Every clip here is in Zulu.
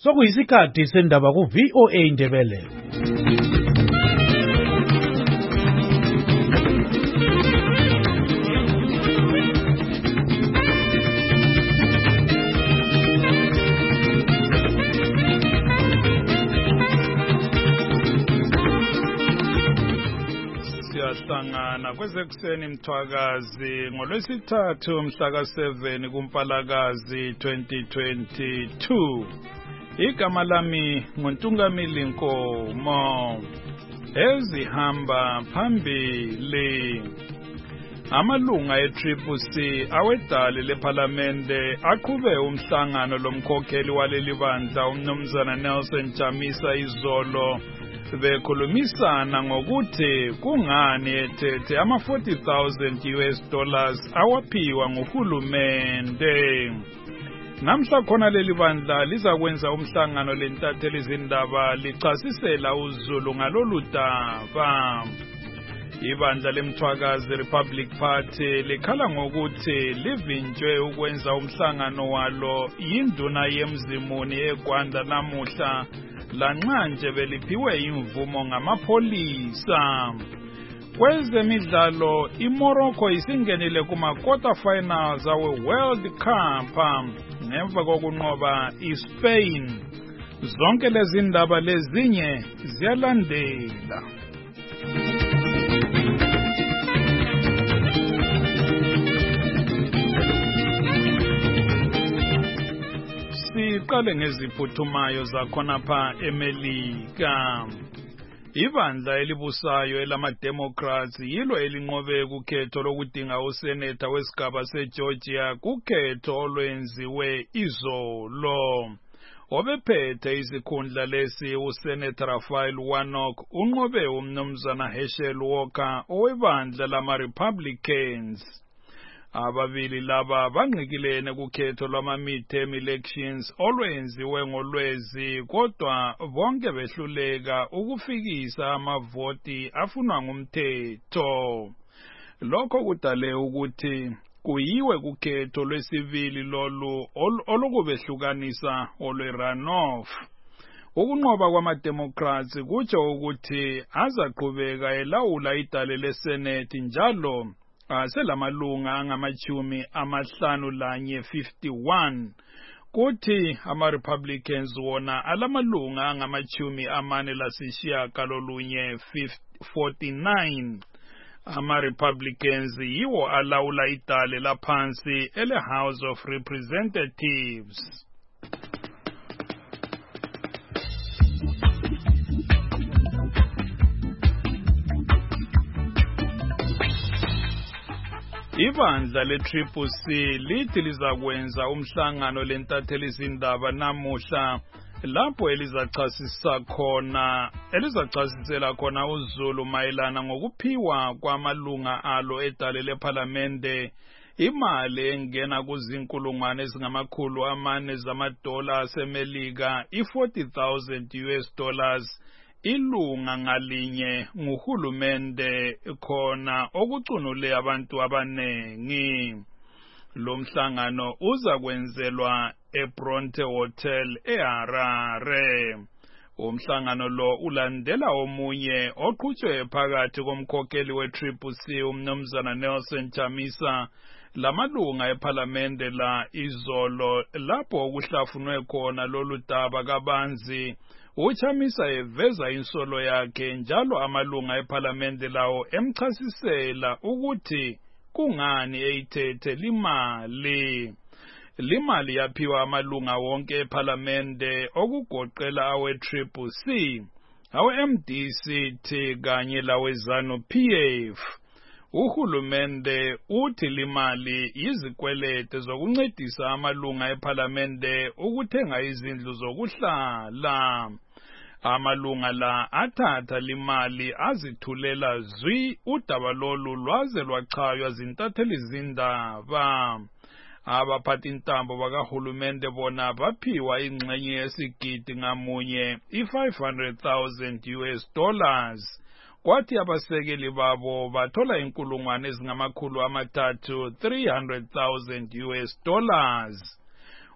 Sokuyisikhathi sendaba ku VOA Ndebele. Siyahlangana kwezekuseni Mthwakazi ngolwesithathu mhla ka7 kuMpalakazi 2022. Igama lami nguNtungamili Nkomo. Ezihamba phambili. Amalunga e-CCC awedale lePhalamende aqhube umhlangano lomkhokheli waleli bandla uMnumzana Nelson Chamisa izolo bekhulumisana ngokuthi kungani ethethe ama$40,000 awaphiwa nguhulumende. Namhla khona leli bandla lizakwenza umhlangano lentatheli izindaba lichasisela uZulu ngalolu daba. Ibandla leMthwakazi Republic Party likhala ngokuthi livinjwe ukwenza umhlangano walo yinduna yemzimuni eGwanda namuhla lanxa nje beliphiwe imvumo ngamapholisa. Kwezemidlalo iMorocco isingenile kuma-quarter finals awe-World Cup ngemva kokunqoba iSpain. Zonke lezi ndaba lezinye ziyalandela. Siqale ngeziphuthumayo zakhona pha eMelika. Ibandla elibusayo elama-Democrats yilo elinqobe kukhetho lokudinga useneta wesigaba seGeorgia kukhetho olwenziwe izolo. Obephethe isikhundla lesi uSenator Raphael Warnock unqobe uMnumzana Herschel Walker owebandla lama-Republicans. Ababili laba bangqikilene kukhetho lwama-midterm elections olwenziwe ngoLwezi kodwa bonke behluleka ukufikisa amavoti afunwa ngumthetho. Lokho kudale ukuthi kuyiwe kukhetho lwesibili lolu olokubehlukanisa olwe-runoff. Ukunqoba kwama-Democrats kutsho ukuthi azaqhubeka elawula idale leSenate njalo selamalunga angama-51 kuthi ama-Republicans wona alamalunga angama-49. Ama-Republicans yiwo alawula idale laphansi ele-House of Representatives. Ibandla le-CCC lithi lizakwenza umhlangano lentatheli izindaba namuhla lapho elizachasisela khona uZulu mayelana ngokuphiwa kwamalunga alo edale lePhalamende imali engena kuzinkulungwane ezingama-400 zamadola aseMelika $40,000 ilunga ngalinye nguhulumende khona okucunule abantu abanengi. Lo mhlangano uzakwenzelwa eBronte Hotel eHarare. Umhlangano lo ulandela omunye oqhutshwe phakathi komkhokheli we-CCC uMnumzana Nelson Chamisa lamalunga ePhalamende la izolo lapho kuhlafunwe khona lolu daba kabanzi. UChamisa eveza insolo yakhe njalo amalunga ePhalamende lawo emchasisela ukuthi kungani eyithethe limali. Limali yaphiwa amalunga wonke ePhalamende okugoqela awe-CCC, awe-MDC kanye lawe-ZANU-PF. Uhulumende uthi limali yizikwelete zokuncedisa amalunga ePhalamende ukuthenga izindlu zokuhlala. Amalunga la athatha limali azithulela zwi udaba lolu lwaze lwachaywa zintatheli izindaba. Abaphathi intambo bakahulumende bona baphiwa ingxenye yesigidi ngamunye $500,000. Kwathi abasekeli babo bathola $300,000.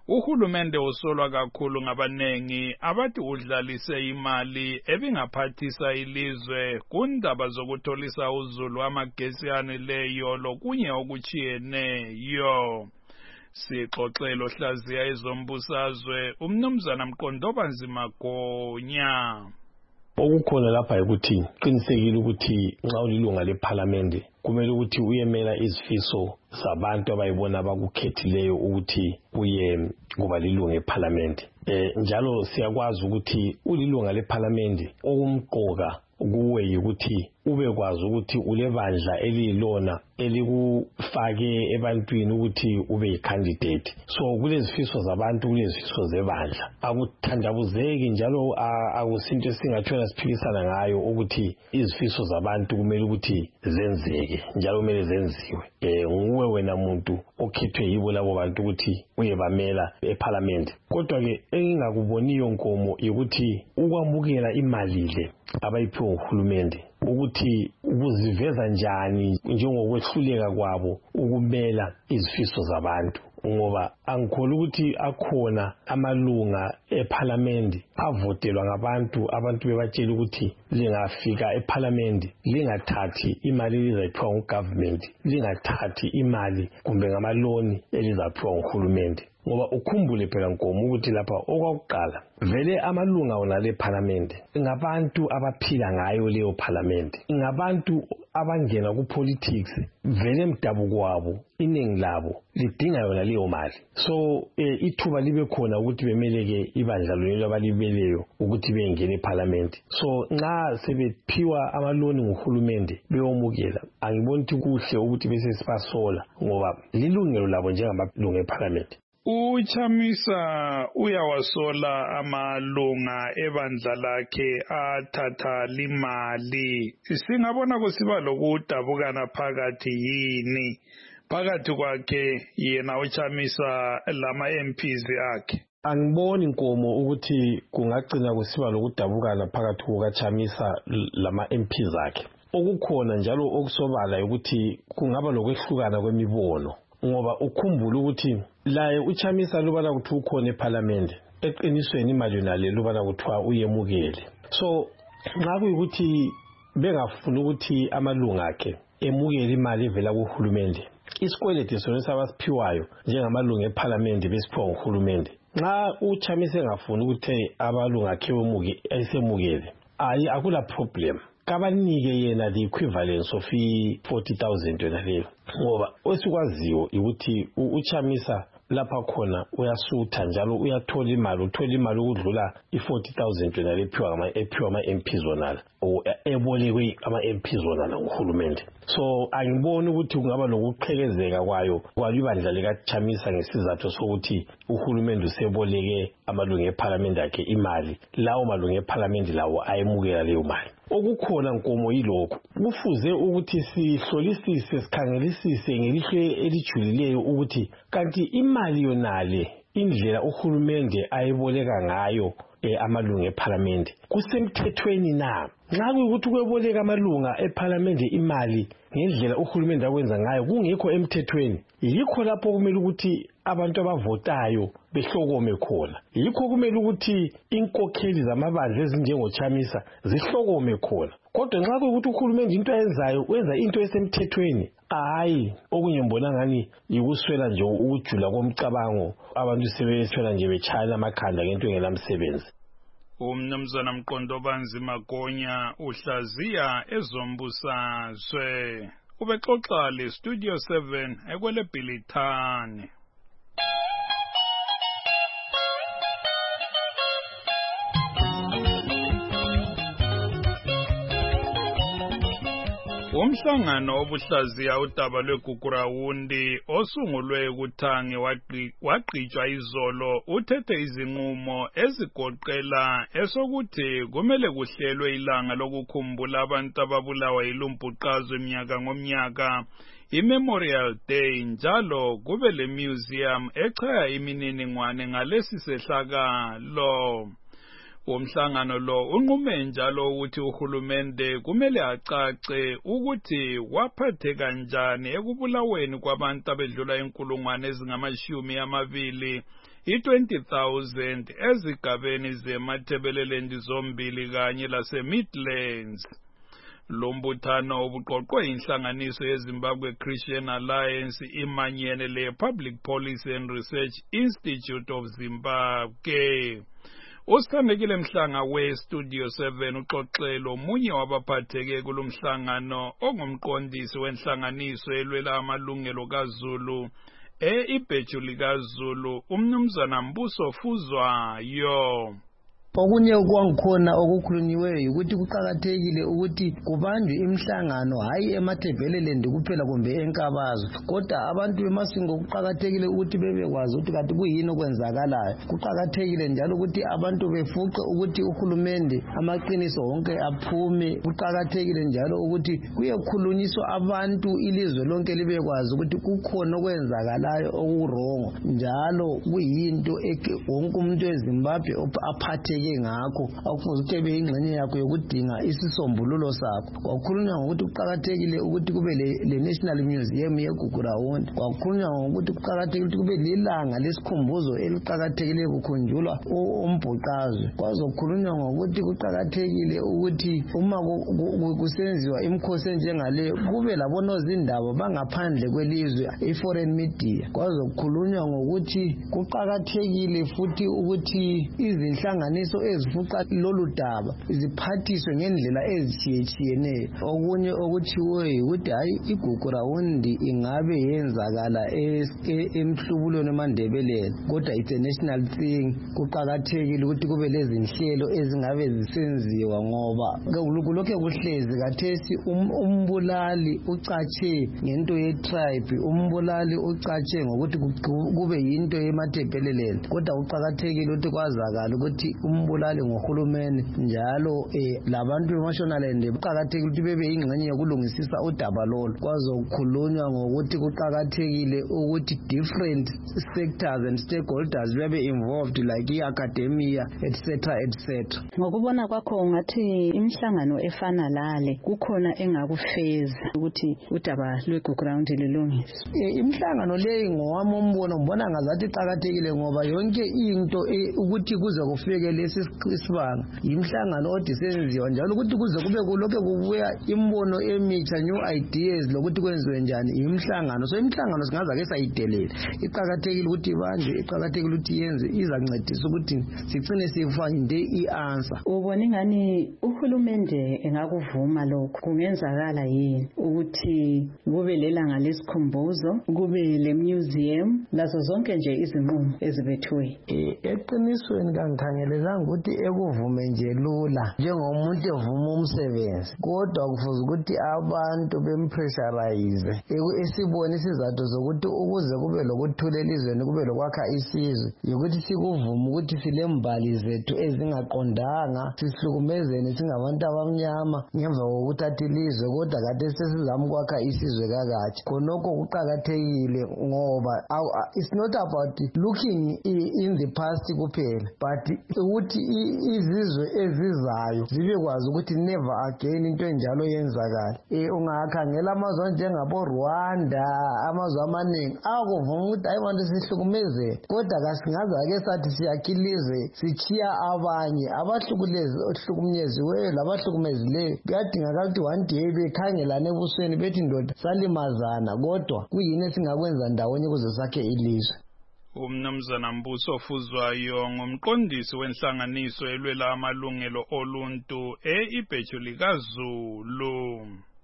Uhulumende usolwa kakhulu ngabanengi abathi udlalise imali ebingaphathisa ilizwe kundaba zokutholisa uzulu amagesi aneleyo lokunye okuchiyeneyo. Sixoxelo hlaziya ezombusazwe umnumzana Mqondobanzima Gonya. Okukhona lapha ukuthi qinisekile ukuthi nxa ulilunga leParliament kumele ukuthi uyemela izifiso zabantu abayibona abakukhethileyo ukuthi uye kuba lilunga leParliament. Njalo siyakwazi ukuthi ulilunga leParliament okumqoka kuwe ukuthi ubekwazi ukuthi ulebandla elilona elikufake ebantwini ukuthi ube yicandidate. So kulezifiso zabantu kulezifiso zebandla. Akuthandabuzeki njalo akusinto esingathona siphikisana ngayo ukuthi izifiso zabantu kumele ukuthi zenzeke njalo kumele zenziwe. Nguwe wena muntu okhethwe yibo labo bantu ukuthi uyebamela eParliament. Kodwa ke engingakuboniyo Nkomo ukuthi ukwamukela imali le abayiphiwe nguhulumende ukuthi ukuziveza njani njengokwehluleka kwabo ukumela izifiso zabantu, ngoba angikholwa ukuthi akhona amalunga eParliament avotelwa abantu bebatshela ukuthi lingafika eParliament lingathathi imali elizayiphiwa ngugovernment, lingathathi imali kumbe ngamaloni elizaphiwa nguhulumende. Ngoba ukhumbule phela Nkomo ukuthi lapha okwakuqala vele amalunga wona leParliament ngabantu abaphila ngayo leyo Parliament, ngabantu abangena kupolitics vele emdabuko wabo iningi labo lidinga yona leyo mali. So ithuba libe khona ukuthi bemeleke ibandla lelo abalibeleyo ukuthi bengene eParliament. So nxa sebephiwa amaloni nguhulumende beyomukela, angiboni ukuthi kuhle ukuthi bese sibasola ngoba lilungelo labo njengamalunga eParliament. Uchamisa uyawasola amalunga ebandla lakhe athatha limali. Singabona kusiba lokudabukana phakathi yini phakathi kwakhe yena Uchamisa lama MPs akhe. Angiboni Nkomo ukuthi kungagcina kusiba lokudabukana phakathi kukaChamisa lama MPs akhe. Okukhona njalo okusobala ukuthi kungaba lokwehlukana kwemibono, ngoba ukhumbula ukuthi laye uChamisa lubala ukuthi ukhona eParliament, eqinisweni imali yona le lubala kuthiwa uyemukele. So nxa kuyikuthi bengafuna ukuthi amalunga akhe emukele imali evela kuhulumende, isikweleti sona sabasiphiwayo njengamalunga eParliament besiphiwa nguhulumende, nxa uChamisa engafuna ukuthi abalunga akhe esemukele, akula problem. Kabanike yena the equivalence of 40,000 yona leyo, ngoba osikwaziyo ukuthi uChamisa lapha khona uyasutha njalo uyathola imali, uthola imali ukudlula 40,000 yona lephiwa ama-MPs zonala ebolekwe ama-MPs zonala nguhulumende. So angiboni ukuthi kungaba lokuqhekezeka kwayo ibandla likaChamisa ngesizathu sokuthi uhulumende useboleke amalunga eParliament akhe imali, lawo malunga eParliament lawo ayemukela leyo mali. Okukhona Nkomo yilokho kufuze ukuthi sihlolisise sikhangelisise ngelihlo elijulileyo ukuthi kanti imali yonale indlela uhulumende ayiboleka ngayo amalunga eParliament kusemthethweni na? Nxa kuyikuthi kweboleka amalunga eParliament imali ngendlela uhulumende akwenza ngayo kungekho emthethweni, yikho lapho kumele ukuthi abantu abavotayo behlokome khona, yikho kumele ukuthi inkokheli zamabandla ezinjengoChamisa zihlokome khona. Kodwa nxa kuyikuthi uhulumende into ayenzayo wenza into esemthethweni, okunye mbona ngani yikuswela nje ukujula komcabango, abantu sebeswela nje betshayana amakhanda ngento engelamsebenzi. Umnumzana Mqondobanzima Gonya uhlaziya ezombusazwe. Ubexoxa le Studio 7 ekwele Bhilithane. Umhlangano obuhlaziya udaba lweGugurawundi osungulwe kuThange wagqitshwa izolo uthethe izinqumo ezigoqela esokuthi kumele kuhlelwe ilanga lokukhumbula abantu ababulawa yilumbhuqazwe minyaka ngomnyaka, iMemorial Day, njalo kube le museum echaya imininingwane ngalesi sehlakalo. Umhlangano lo unqume njalo ukuthi uhulumende kumele acace ukuthi waphathe kanjani ekubulaweni kwabantu abedlula inkulungwane ezingama-20 i-20,000 ezigabeni zeMatabeleland zombili kanye lase-Midlands. Lo mbuthano ubuqoqwe inhlanganiso yeZimbabwe Christian Alliance imanyene le-Public Policy and Research Institute of Zimbabwe. Usithandekile Mhlanga we-Studio 7 uxoxelo omunye wabaphatheke kulomhlangano ongumqondisi wenhlanganiso elwela amalungelo kaZulu ibheju likaZulu umnumzana Mbuso Fuzwayo. Okunye kwangikhona okukhulunyiweyo ukuthi kuqhakathekile ukuthi kubanjwe imihlangano hayi eMatabeleland kuphela kumbe eNkabazo kodwa abantu bemasingo kuqhakathekile ukuthi bebekwazi ukuthi kanti kuyini okwenzakalayo. Kuqhakathekile njalo ukuthi abantu befuqe ukuthi uhulumende amaqiniso wonke aphume. Kuqhakathekile njalo ukuthi kuyekhulunyiswa abantu ilizwe lonke libekwazi ukuthi kukhona okwenzakalayo okurongo njalo kuyinto wonke umuntu weZimbabwe aphatheke ngakho akufuze ukuthi ebe ingxenye yakho yokudinga isisombululo sakho. Kwakhulunywa ngokuthi kuqhakathekile ukuthi kube le-National Museum yeGugurawundi. Kwakhulunywa ngokuthi kuqhakathekile ukuthi kube lilanga lesikhumbuzo eliqhakathekile kukhunjulwa umbhuqazwe. Kwazokhulunywa ngokuthi kuqhakathekile ukuthi uma kusenziwa imikhosi enjengale kube labonozindaba bangaphandle kwelizwe i-foreign media. Kwazokhulunywa ngokuthi kuqhakathekile futhi ukuthi izinhlanganiso ezifuqa lolu daba ziphathiswe ngendlela ezitshiyetshiyeneyo. Okunye okuthiweyo ukuthi hayi iGugurawundi ingabe yenzakala emhlubulweni eMandebeleni kodwa it's a national thing. Kuqhakathekile ukuthi kube lezinhlelo ezingabe zisenziwa ngoba kulokhe kuhlezi kathesi umbulali ucatshe ngento ye-tribe, umbulali ucatshe ngokuthi kube yinto yeMatabeleland kodwa kuqhakathekile ukuthi kwazakala ukuthi umbulali ngohulumeni njalo labantu beMashonaland kuqhakathekile ukuthi bebe ingxenye yokulungisisa udaba lolu. Kwazokhulunywa ngokuthi kuqhakathekile ukuthi different sectors and stakeholders bebe involved like i-academia etc. Ngokubona kwakho ungathi imihlangano efana lale kukhona engakufeza ukuthi udaba lweGugurawundi lilungiswe? Imihlangano leyi ngowami umbono ngibona ngazathi iqhakathekile ngoba yonke into ukuthi kuze kufike lesi sibanga imihlangano odisenziwa njalo ukuthi kuze kube kulokho kubuya imbono emitsha, new ideas lokuthi kwenziwe njani imihlangano. So imihlangano singaza ke sayidelela. Iqhakathekile ukuthi banje, iqhakathekile ukuthi yenze izancedisa ukuthi sicine sifinde i-answer. Ubona ingani uhulumende engakuvuma lokho? Kungenzakala yini ukuthi kube lelanga lesikhumbuzo, kube le museum, lazo zonke nje izinqumo ezibethiwe? Eqinisweni kangikhangelelanga ukuthi ekuvume nje lula njengomuntu evuma umsebenzi kodwa kufuze ukuthi abantu bempressurize esibone isizathu zokuthi ukuze kube lokuthula elizweni kube lokwakha isizwe yokuthi sikuvume ukuthi silembali zethu ezingaqondanga sihlukumezene singabantu abamnyama ngemva kokuthatha ilizwe kodwa kade sesizama ukwakha isizwe kakathi. Khonokho kuqhakathekile ngoba it's not about looking in the past kuphela but ukuthi izizwe ezizayo zibekwazi ukuthi never again into enjalo yenzakala. Ungakhangela amazwe anjengabo Rwanda, amazwe amaningi akuvuma ukuthi hayi bantu sihlukumezene kodwa kasingaza-ke sathi siyakhilizwe sichiya abanye abahlukunyeziweyo labahlukumezileyo. Kuyadingakala ukuthi one day bekhangelane ebusweni bethi ndoda salimazana kodwa kuyini esingakwenza ndawonye ukuze sakhe ilizwe. Umnumzana Mbuso Fuzwayo ngumqondisi wenhlanganiso elwela amalungelo oluntu ibheju likaZulu.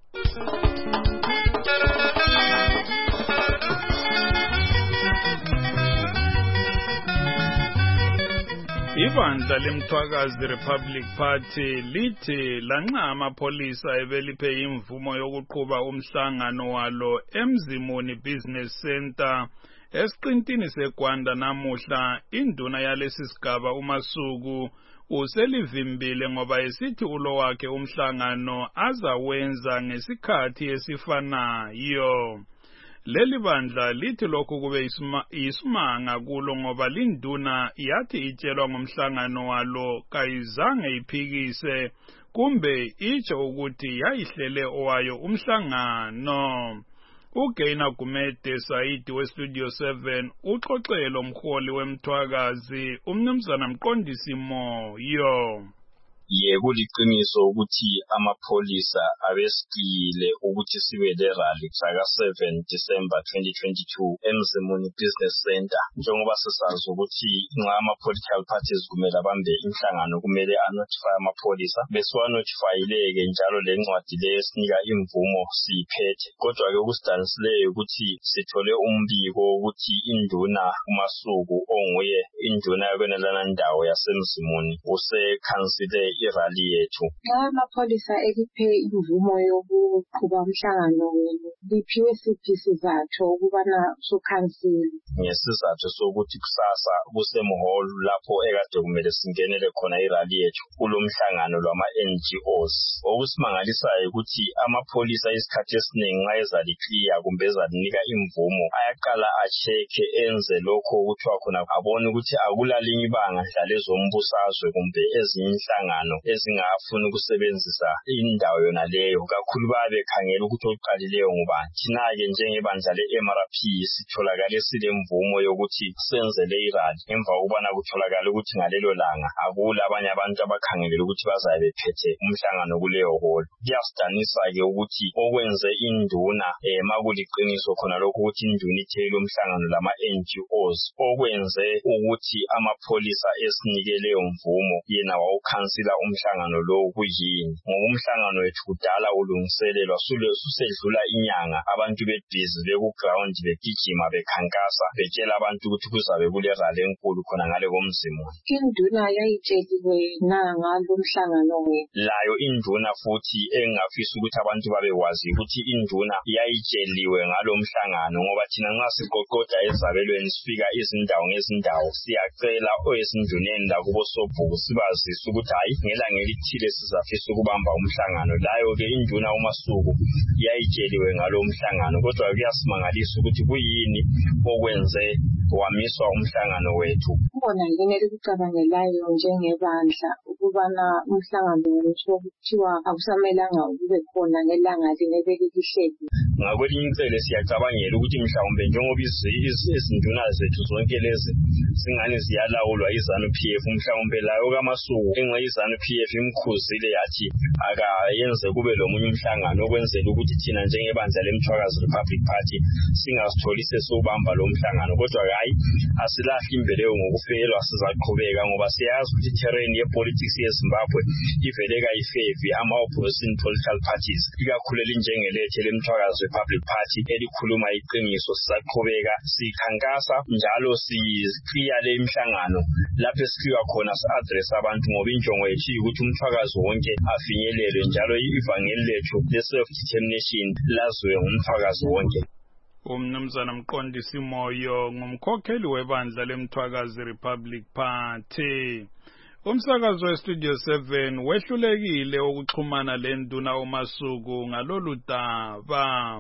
Ibandla leMthwakazi Republic Party lithi lanxa amapolisa ebeliphe imvumo yokuqhuba umhlangano walo eMzimuni Business Center esiqintini seGwanda namuhla, induna yalesi sigaba uMasuku uselivimbile ngoba esithi ulo wakhe umhlangano azawenza ngesikhathi esifanayo. Leli bandla lithi lokhu kube isimanga kulo ngoba linduna yathi itshelwa ngomhlangano walo kayizange iphikise kumbe itsho ukuthi yayihlele owayo umhlangano. uGaina Gumede Saidi weStudio 7 uxoxelo umholi wemthwakazi umnumzana Mqondisi Moyo. Yebo liqiniso ukuthi amapholisa abesikile ukuthi sibe le rally mhla 7 December 2022 eMzimuni Business Center njengoba sisazi ukuthi nxa ama-political parties kumele abambe inhlangano kumele anotify amapholisa besiwanotifayileke njalo le ncwadi le esinika imvumo siyiphethe kodwa ke okusidanisileyo ukuthi sithole umbiko ukuthi induna uMasuku onguye induna yokwenelana ndawo yaseMzimuni usekhansile irally yethu. Amapholisa ekiphe imvumo yokuqhuba umhlangano wenu liphiwe siphi isizathu ukubana sokhansile? Ngesizathu sokuthi kusasa kusemholo lapho ekade kumele singenele khona irally yethu kulo mhlangano lwama-NGOs. Okusimangalisayo ukuthi amapholisa isikhathi esiningi nxa ezaliclear kumbe ezalinika imvumo ayaqala acheke enze lokho okuthiwa khona abone ukuthi akulalinye ibanga dlale zombusazwe kumbe ezinye inhlangano ezingafuna ukusebenzisa indawo yona leyo kakhulu babekhangela ukuthi oqalileyo ngubani. Thina-ke njengebandla le-MRP sitholakale silemvumo yokuthi senze le irally emva kokubana kutholakala ukuthi ngalelo langa akula abanye abantu abakhangelele ukuthi bazabe bephethe umhlangano kuleyo holo. Kuyasidanisa-ke ukuthi okwenze induna makuliqiniso khona lokho ukuthi induna ithele umhlangano lama-NGOs okwenze ukuthi amapholisa esinikeleyo mvumo yena wawukhansila umhlangano lo kuyini ngoba umhlangano wethu kudala ulungiselelwa susedlula inyanga abantu bebhizi beku-ground begijima bekhankasa betshela abantu ukuthi kuzabe kule rally enkulu khona ngale komzimuni. Induna yayitsheliwe na ngalo mhlangano wethu? Layo induna futhi engafisa ukuthi abantu babekwazi ukuthi induna yayitsheliwe ngalo mhlangano ngoba thina nxa siqoqoda ezabelweni sifika izindawo ngezindawo siyacela oyesinduneni lakubo sobhuku sibazise ukuthi hayi ngelanga elithile sizafisa ukubamba umhlangano. Layo-ke induna uMasuku yayitsheliwe ngalo mhlangano kodwa kuyasimangalisa ukuthi kuyini okwenze wamiswa umhlangano wethu. Kubona yini elikucabangelayo njengebandla ukubana umhlangano wethu kuthiwa akusamelanga ube khona ngelanga lebelihleli? Ngakwelinye icele siyacabangela ukuthi mhlawumbe njengoba izinduna zethu zonke lezi singani ziyalawulwa iZANU-PF mhlawumbe layo kaMasuku enxa iZANU-PF imkhuzile yathi akayenze kube lomunye umhlangano okwenzela ukuthi thina njengebandla leMthwakazi Republic Party singasitholi sesubamba lo mhlangano kodwa hayi asilahli imbeleyo ngokufelwa sizaqhubeka ngoba siyazi ukuthi terrain yepolitics yeZimbabwe ivele kayifevi ama-opposition political parties ikakhulu elinjengelethe leMthwakazi Republic Party elikhuluma iqiniso. Sizaqhubeka sikhankasa njalo sikliya le imhlangano lapho esikliwa khona si-address abantu ngoba injongo yethu ukuthi umthwakazi wonke afinyelelwe njalo ivangeli lethu le-self-determination laziwe ngumthwakazi wonke. Umnumzana Mqondisi Moyo ngumkhokheli webandla leMthwakazi Republic Party. Umsakazo weStudio 7 wehlulekile ukuxhumana lenduna uMasuku ngalolu daba.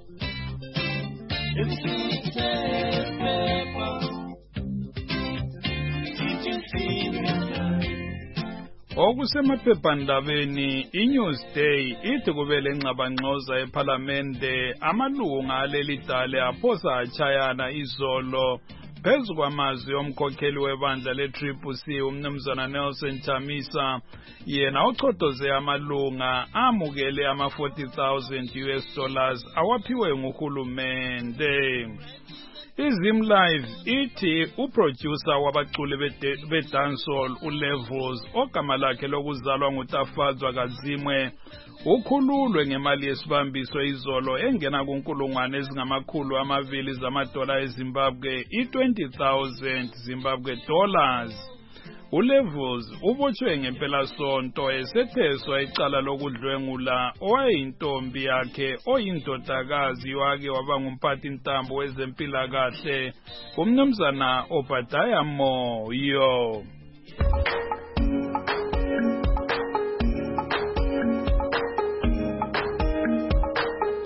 Okusemaphephandabeni iNewsday ithi kube lengxabangxoza eParliamente amalunga aleli dale aphosa achayana izolo phezu kwamazwi omkhokheli webandla le-CCC umnumzana Nelson Chamisa yena uchotoze amalunga amukele ama$40,000 awaphiwe nguhulumende. iZim Live ithi uproducer wabaculi bedancehall uLevels ogama lakhe lokuzalwa nguTafadzwa Kazimwe ukhululwe ngemali yesibambiso izolo engena kunkulungwane ezingamakhulu zamadola eZimbabwe i$20,000 Zimbabwe dollars. uLevels ubotshwe ngempelasonto esetheswa icala lokudlwengula owayeyintombi yakhe oyindodakazi wake waba ngumphathintambo wezempilakahle umnumzana Obadiah Moyo.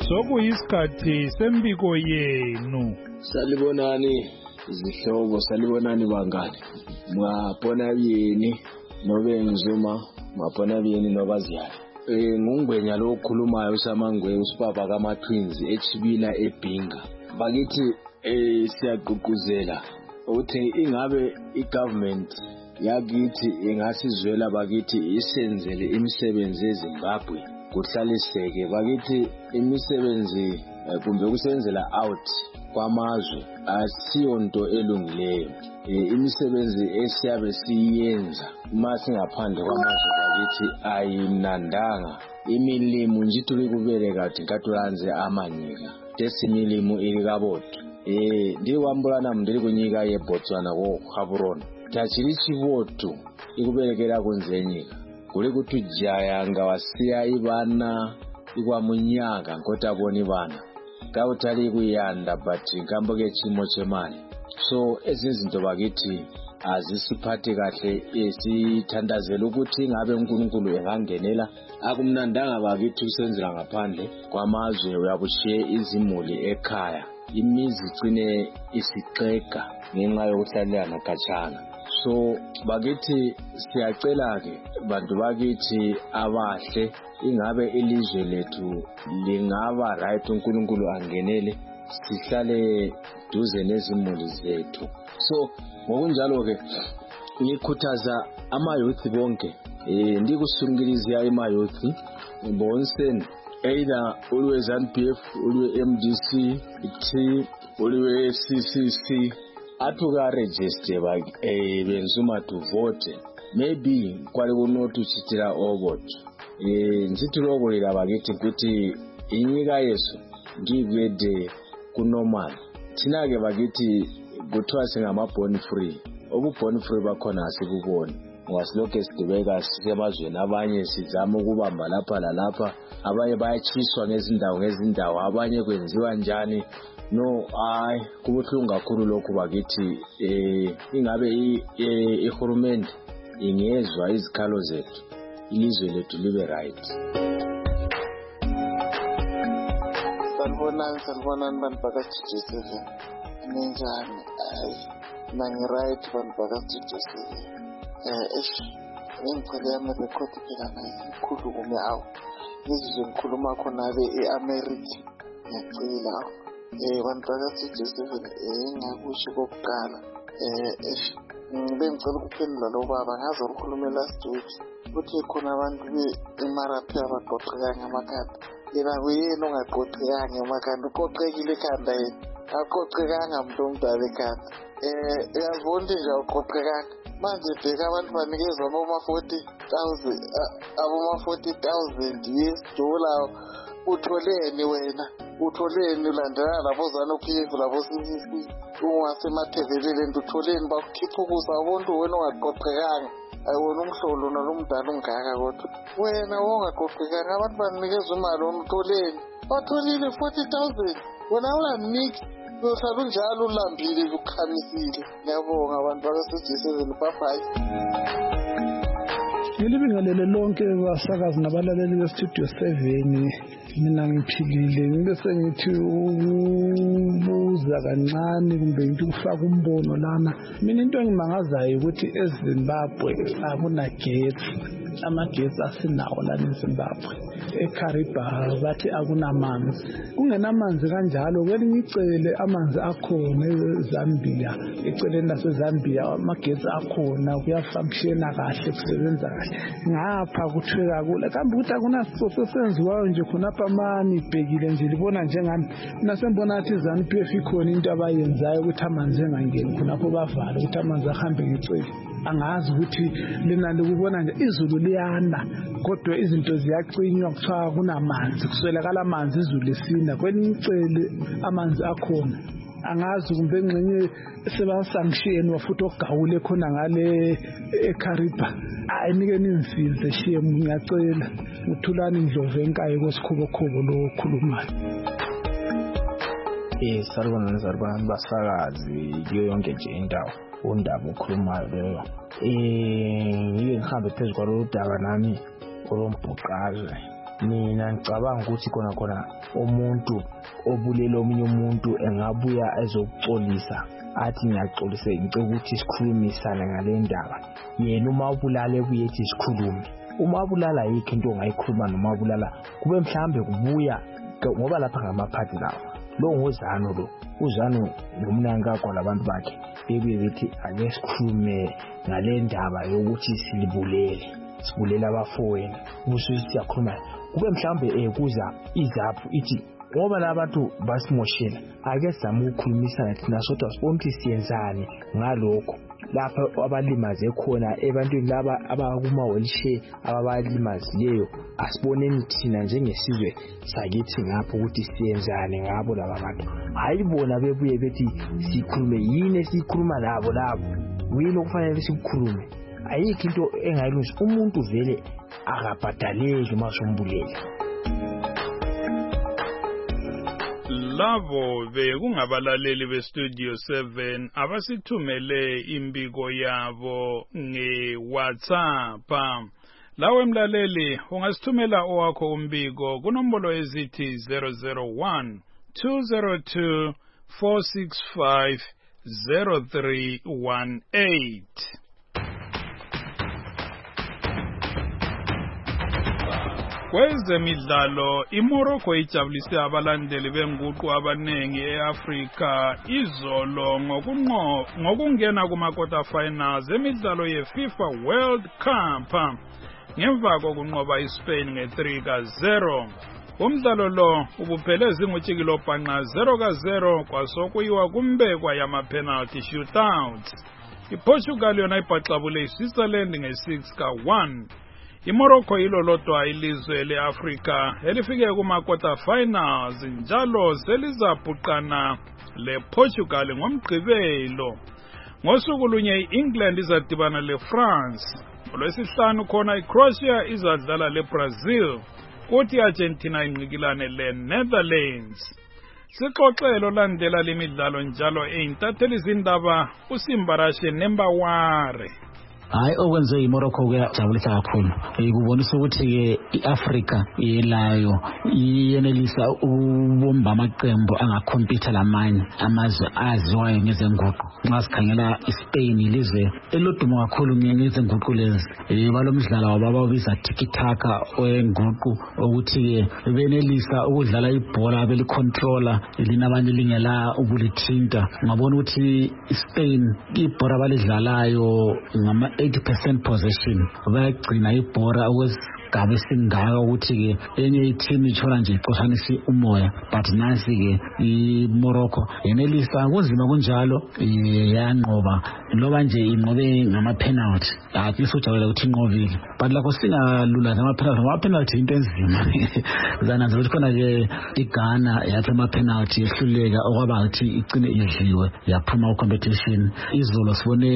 sokuyisikhathi sembiko yenu. Salibonani izihlobo, salibonani bangani. Mwabona yini nobe ngizuma, mwabona yini nobaziyana. Ngungwenya lo okhulumayo uSamangwe usibaba kama twins eChibila eBhinga. Bakithi siyagqugquzela ukuthi ingabe igovernment yakithi ingasizwela bakithi isenzele imisebenzi eZimbabwe kuhlaliseke. Bakithi imisebenzi kumbe kusenzela out kwamazwe asiyonto elungileyo. Imisebenzi esiyabe siyenza masingaphandle kwamazwe bakithi ayimnandanga. Imilimo nje tuli kubele kati katulanze amanyika tesimilimo ili kaboto. Ndi wambulana mndiri kunyika ye Botswana ko Gaborone tachiri chivoto ikubelekera kunzenyika kuli kuti jaya ngawasiya ivana ikwa munyaka ngotaboni vana kautali kuyanda but ngamboke chimo chemali. So ezizinto bakithi azisiphathi kahle, esithandazela ukuthi ngabe uNkulunkulu engangenela akumnandanga bakithi usenzela ngaphandle kwamazwe uyabushiye izimuli ekhaya, imizi igcine isixega ngenxa yokuhlalelana khatshana. So bakithi siyacela ke bantu bakithi abahle, ingabe ilizwe lethu lingaba right uNkulunkulu angenele sihlale duze nezimuli zethu. So ngokunjalo ke ngikhuthaza ama-youth bonke ndikusungilizia ama-youth bonsen either ulwe ZANU-PF ulwe MDC T ulwe CCC atuka register benzuma to vote maybe kwali kunotu chitira ovoto nzitirogolera bakithi kuti inyika yesu ngivede kunormal tinake bakithi kuthiwa singama-born free. Obu-born free bakhona asikuboni ngoba silokhu sidibeka sisemazweni, abanye sizama ukubamba lapha lalapha, abanye bayatshiswa ngezindawo, abanye kwenziwa njani. No, kubuhlungu kakhulu lokhu bakithi. Ingabe ihulumende ingezwa izikhalo zethu, ilizwe lethu libe right. Sanibonani bantu baka-TJ7 ninjani? Nangi-right bantu baka-TJ7. Ngicela yami rekhodi phela nayikhulume awu ngizizwe ngikhuluma khona-ke e-America. Ngiyacela bantu baka-TJ7 ngakusho kokuqala bengicela ukuphendula lo baba. Ngaze ukhulume last week ukuthi khona abantu be-Emaraphi abaqoqekanga amakhanda. Yena kuyini ongaqoqekanga emakhanda? Uqoqekile ekhanda yena, aqoqekanga muntu omdala ekhanda. Uyazibona ukuthi nje awuqoqekanga. Manje bheka abantu banikezwa aboma-40,000 US$. Utholeni wena? Utholeni ulandelana labo ZANU-PF labo CCC ungasematheveleleni? Utholeni bakukhipha ukusa abantu wena ongaqoqekanga? Ayiwona umhlolo nalomdala ungaka kodwa wena wongaqoqekanga. Abantu banikezwa imali wona utholeni? Batholile 40,000 wena unganiki. Uyohlala unjalo ulambile ukhamisile. Ngiyabonga abantu baka-TJ7 bye. Ngilibingelele lonke basakazi nabalaleli bestudio 7. Mina ngiphilile ngibe sengithi ubuza kancane kumbe into ukufaka umbono lana. Mina into engimangazayo ukuthi eZimbabwe akunagetsi. Amagetsi asinawo lana eZimbabwe. eKariba bathi akunamanzi. Kungenamanzi kanjalo kwelinye icele amanzi akhona eZambia, eceleni laseZambia amagetsi akhona kuyafunctiona kahle kusebenza kahle. Ngapha kuthiwa kule kambe ukuthi akunasico senziwayo nje khonapha mani ibhekile nje libona njengami nasembona athi ZANU-PF ikhona into abayenzayo ukuthi amanzi engangeni khonapho bavala ukuthi amanzi ahambe ngecele. Angazi ukuthi lena lokubona nje izulu liyana kodwa izinto ziyacinywa kuthiwa kunamanzi kuswelakala amanzi izulu lisina kwelinye icele amanzi akhona. Angazi kumbe engxenye sebasanction wafuthi ogawule khona ngale eKariba ayinike ninsize shiye ngiyacela uthulani Ndlovu enkayi kosikhubo lo khulumayo. Saribona basakazi kuyo yonke nje indawo undaba okhulumayo leyo. Ngike ngihambe phezu kwalo daba nami olombhuqaze mina ngicabanga ukuthi khona umuntu obulela omunye umuntu engabuya ezokuxolisa athi ngiyaxolisa ngicela ukuthi sikhulumisane ngale ndaba yena uma ubulala ebuye ethi sikhulume uma ubulala yikho into ongayikhuluma noma ubulala kube mhlambe kubuya ngoba lapha ngamaphathi lawo lo ngozano lo uzano nomnankakho labantu bakhe bebuye bethi ake sikhulume ngale ndaba yokuthi sibulela abafowenu kusho siyakhuluma kube mhlambe kuza izaphu ithi ngoba labantu basimoshela ake sizame ukukhulumisana thina sodwa sibone ukuthi siyenzani ngalokho lapha abalimaze khona ebantwini laba abakuma wheelchair ababalimazileyo asiboneni thina njengesizwe sakithi ngapho ukuthi siyenzani ngabo laba bantu hayi bona bebuye bethi sikhulume yini sikhuluma nabo yini okufanele sikukhulume ayikho into engayilungisa umuntu vele akabhadaleki masombulela lavo bekungabalaleli bestudio 7 abasithumele imbiko yabo nge-WhatsApp. Lawe mlaleli ungasithumela owakho umbiko kunombolo ezithi 001 202 465 0318. Kwezemidlalo iMorocco ijabulise abalandeli benguqu abanengi eAfrika izolo ngokungena kuma-quarter finals emidlalo yeFIFA World Cup ngemva kokunqoba iSpain nge-3-0. Umdlalo lo ubuphele zingutshikilobhanqa 0-0 kwasokuyiwa kumbekwa yama-penalty shootouts. iPortugal yona ibhaxabule iSwitzerland nge-6-1. iMorocco yilo lodwa ilizwe leAfrika elifike kuma-quarter finals njalo selizabhuqana lePortugal ngomgqibelo. Ngosuku lunye iEngland izadibana leFrance. Olwesihlanu khona iCroatia izadlala leBrazil. Kuthi iArgentina ingqikilane leNetherlands. Sixoxelo landela lemidlalo njalo eintatheli zindaba uSimbarashe Nembaware. Hayi okwenze iMorocco kuyajabulisa kakhulu. Kubonisa ukuthi ke iAfrika yelayo iyenelisa ukubomba amaqembu angakhompitha lamanye amazwe aziwayo ngezenguqu. Nxa sikhangela iSpain ilizwe eloduma kakhulu ngezenguqu lezi. Balomdlalo wababiza tiki-taka wenguqu ukuthi ke benelisa ukudlala ibhola belicontroller linabanye lingela ukulithinta. Ngabona ukuthi iSpain ibhola balidlalayo ngama 80% possession bayagcina ibhola okwesigaba esingaka ukuthi ke enye i-team ithola nje ixoshanisa umoya but nansi ke iMorocco yenelisa kunzima kunjalo yanqoba loba nje inqobe ngama-penalty akusujabulela ukuthi inqobile but lakho singalula ngama-penalty into enzima zananza ukuthi khona ke iGhana yaphi ama-penalty yehluleka okwaba ukuthi igcine idliwe yaphuma ku-competition. Izolo sibone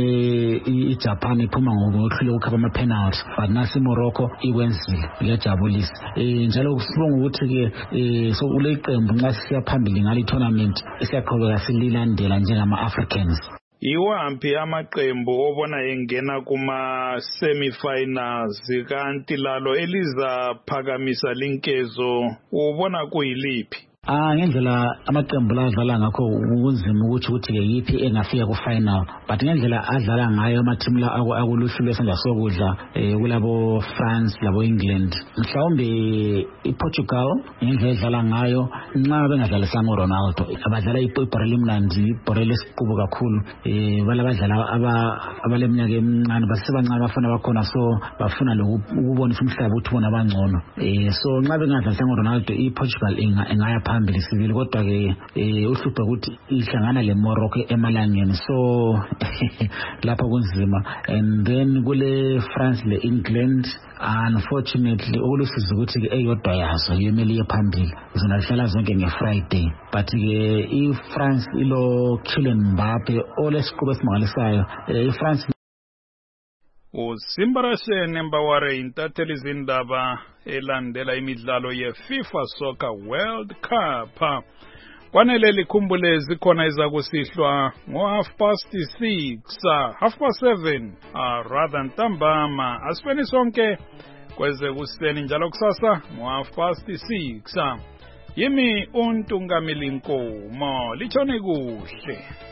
iJapan iphuma ngokuhluleka ukukhaba ama-penalty but nasi iMorocco ikwenzile iyajabulisa. Njalo sibonga ukuthi ke so kule qembu nxa siya phambili ngale tournament siyaqhubeka sililandela njengama-Africans. Iwaphi amaqembu obona engena kuma semi-finals kanti lalo elizaphakamisa linkezo ubona kuyiliphi? Ngendlela amaqembu adlala ngakho kunzima ukuthi ke yipi engafika ku final but ngendlela adlala ngayo ama-team la akuluhlu lwesandla sokudla kulabo France labo England mhlawumbe iPortugal ngendlela edlala ngayo nxa bengadlalisanga uRonaldo abadlala ibhola limnandi ibhola lesiqubu kakhulu balabadlala abaleminyaka emincane basebancane abafana bakhona so bafuna ukubonisa umhlaba ukuthi bona bangcono so nxa bengadlalisanga uRonaldo iPortugal ingaya phambili sibili kodwa ke uhlupha ukuthi ihlangana leMorocco emalangeni so lapha kunzima and then kule France le England unfortunately okulusiza ukuthi ke eyodwa yazo yemeli yephambili zona zihlala zonke ngeFriday but ke iFrance ilo Kylian Mbappe olesiqubu esimangalisayo iFrance uSimbarashe Nembaware intatheli zindaba elandela imidlalo yeFIFA Soccer World Cup. Kwanele likhumbule zikhona izakusihlwa ngo6:30 7 rather ntambama asifeni sonke kweze kuseni njalo kusasa ngo6:30. Yimi uNtungamili Nkomo, lichone kuhle.